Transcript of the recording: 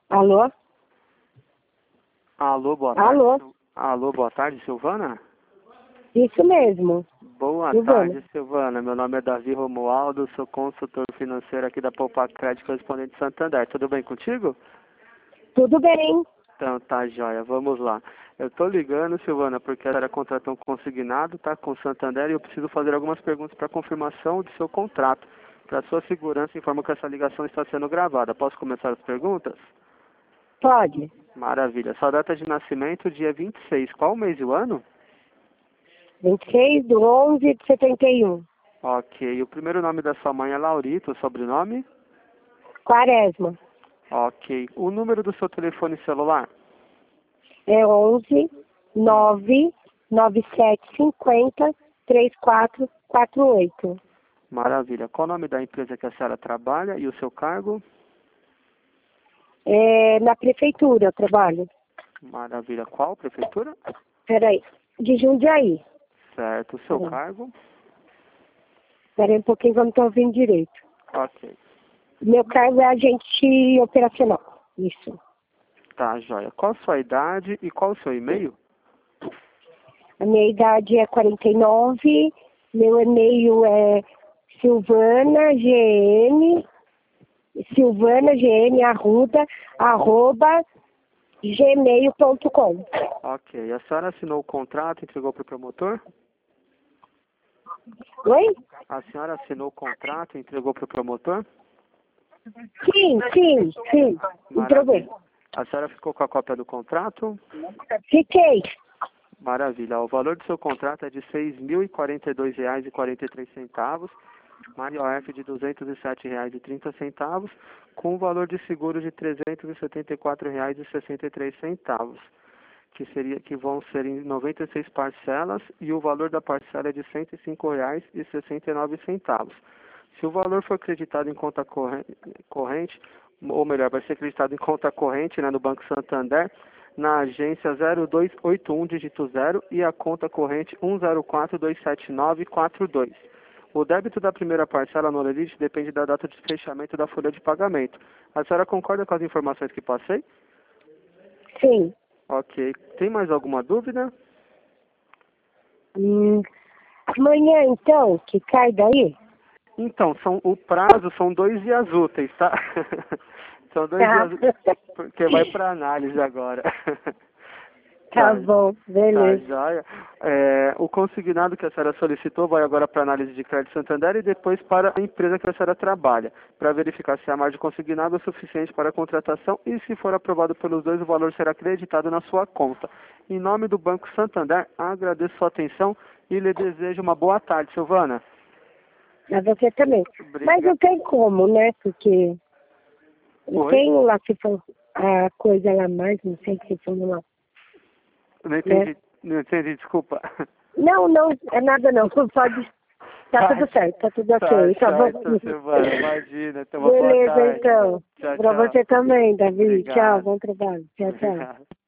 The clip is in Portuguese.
Alô? Alô, boa tarde. Alô? Alô, boa tarde, Silvana? Isso mesmo. Boa Silvana. tarde, Silvana. Meu nome é Davi Romualdo, sou consultor financeiro aqui da Poupa Crédito Correspondente Santander. Tudo bem contigo? Tudo bem? Então, tá joia. Vamos lá. Eu tô ligando, Silvana, porque era contrato consignado, tá, com o Santander, e eu preciso fazer algumas perguntas para confirmação do seu contrato. Para sua segurança, informo que essa ligação está sendo gravada. Posso começar as perguntas? Pode. Maravilha. Sua data de nascimento, dia 26. Qual o mês e o ano? 26/11/71. Ok. O primeiro nome da sua mãe é Laurita, o sobrenome? Quaresma. Ok. O número do seu telefone celular? É 11/9750/3448. Maravilha. Qual o nome da empresa que a senhora trabalha e o seu cargo? É na prefeitura eu trabalho. Maravilha. Qual prefeitura? Peraí. De Jundiaí. Certo. O seu Peraí. cargo? Peraí um pouquinho que eu não estou ouvindo direito. Ok. Meu cargo é agente operacional. Isso. Tá, joia. Qual a sua idade e qual o seu e-mail? A minha idade é 49. Meu e-mail é silvanagm@gmail.com. Ok. A senhora assinou o contrato e entregou para o promotor? Oi? A senhora assinou o contrato e entregou para o promotor? Sim. Entreguei. Maravilha. A senhora ficou com a cópia do contrato? Fiquei. Maravilha. O valor do seu contrato é de R$ 6.042,43, uma IOF de R$ 207,30, com o valor de seguro de R$ 374,63, que vão ser em 96 parcelas, e o valor da parcela é de R$ 105,69. Se o valor for acreditado em conta corrente, ou melhor, vai ser acreditado em conta corrente, né, no Banco Santander, na agência 0281 dígito 0 e a conta corrente 10427942. O débito da primeira parcela no limite depende da data de fechamento da folha de pagamento. A senhora concorda com as informações que passei? Sim. Ok. Tem mais alguma dúvida? Amanhã, então, que cai daí? Então, o prazo são 2 dias úteis, tá? São 2 Tá. dias, porque vai para análise agora. Tá Tá, bom, tá beleza. joia. O consignado que a senhora solicitou vai agora para análise de crédito Santander e depois para a empresa que a senhora trabalha, para verificar se a margem consignada é suficiente para a contratação e, se for aprovado pelos dois, o valor será acreditado na sua conta. Em nome do Banco Santander, agradeço sua atenção e lhe desejo uma boa tarde, Silvana. Mas você também. Obrigado. Mas não tem como, né? Porque eu Oi? tenho lá que for a coisa lá mais, não sei se for lá. Não entendi, não entendi, desculpa. Não, é nada não. Pode. Tá tudo certo, tá tudo ok. Tá bom. Certo, Silvana, imagina. Então, uma boa Beleza, tarde. então. Tchau, Pra tchau. você também, Davi. Tchau, Obrigado. bom trabalho. Tchau, tchau. Obrigado.